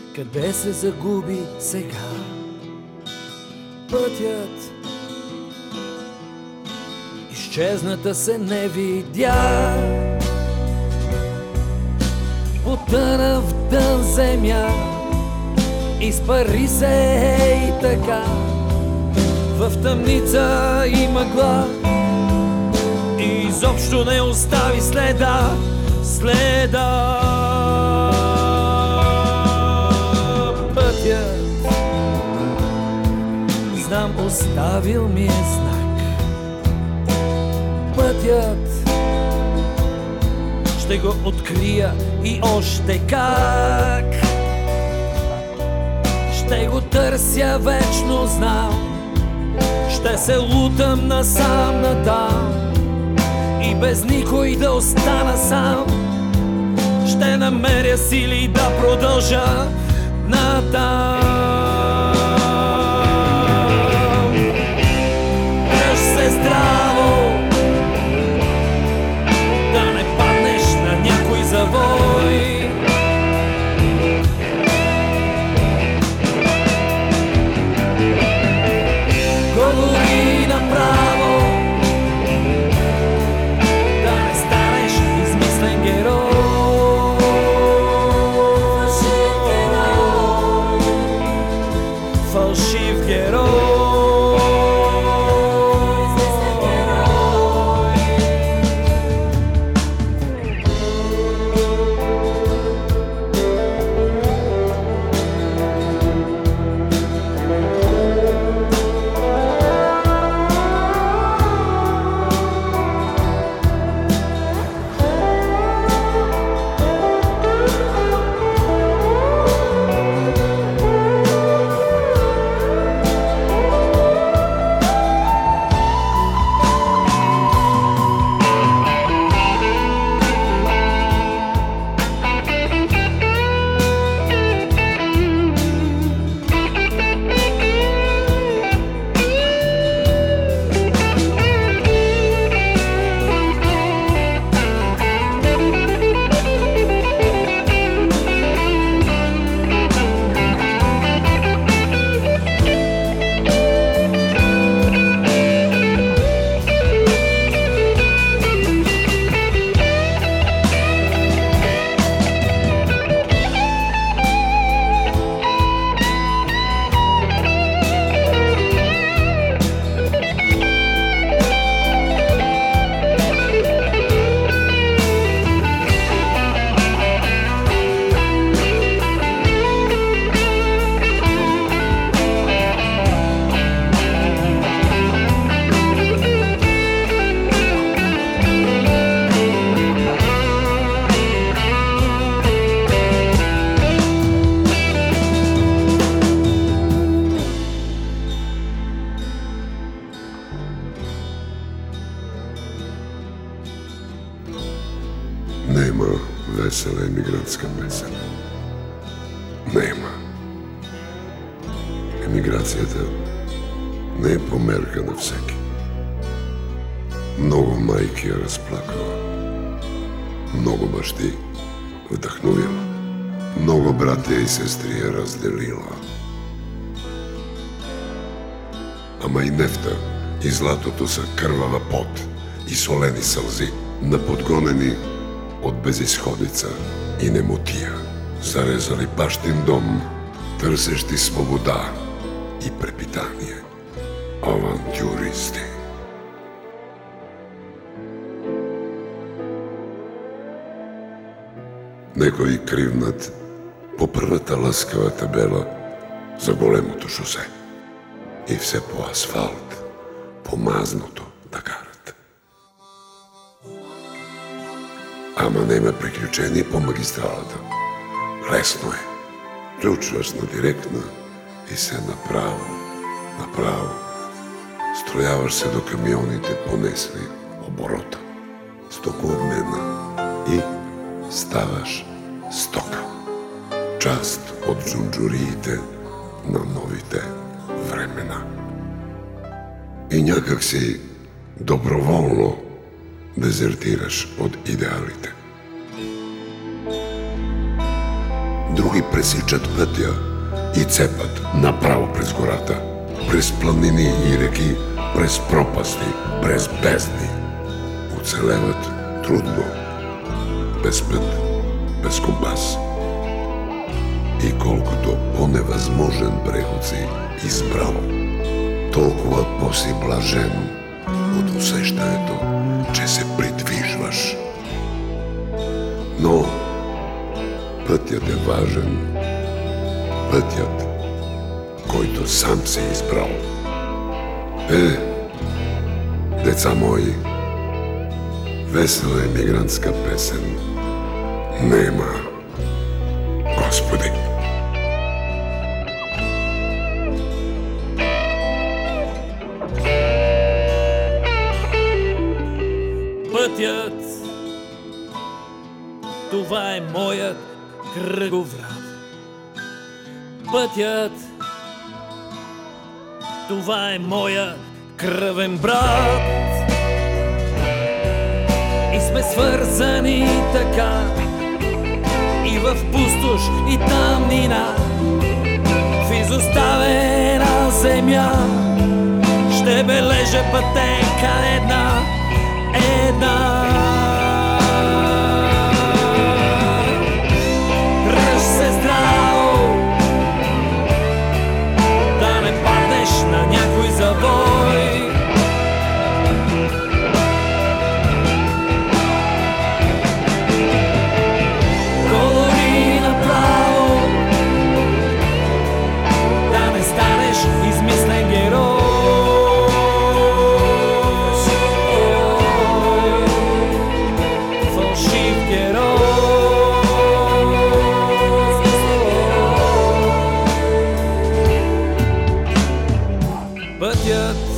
къде се загуби сега пътят? Изчезната се не видя, потъна в дън земя, изпари се и така в тъмница и мъгла, и изобщо не остави следа. Пътят, знам, оставил ми е знак. Пътят, ще го открия и още как. Ще го търся вечно, знам. Ще се лутам насам натам и без никой да остана сам. Ще намеря сили да продължа натам. Дръж се здраво, да не паднеш на някой завой. Говори направо, да не станеш измислен герой. Фалшив герой. Nema vesela emigrantska pесен. Nema. Емиграцията не е померка на всеки. Много майки я разплакала, много бащи вдъхновила, много братя и сестри я разделила. Ама и нефта и златото са кървава пот и солени сълзи на подгонени от безизходица и немотия, зарезали бащин дом, търсещи свобода и препитание. Авантюристи. Некои кривнат по първата лъскава табела за големото шосе и все по асфалт, по мазното да карат. Ама нема приключение по магистралата. Лесно е. Включваш на директна и се направо. Строяваш се до камионите понесли оборота, стокообмена и ставаш стока. Част от джунджуриите на новите времена. И някак си доброволно дезертираш от идеалите. Други пресичат пътя и цепат направо през гората, през планини и реки, през пропасти, през бездни. Оцелеват трудно, без път, без компас. И колкото по-невъзможен преход си избрал, толкова по-си блажен от усещането, че се придвижваш. Но пътят е важен. Пътят, който сам си избрал. Деца мои, весела емигрантска песен нема, Господи. Пътят, това е моят кръговрат. Пътят, това е моя кръвен брат. И сме свързани така, и в пустош, и тъмнина, в изоставена земя, ще бележа пътека една. Дръж се здраво, да не паднеш на някой завой. Говори направо, да не станеш измислен герой. Пътят,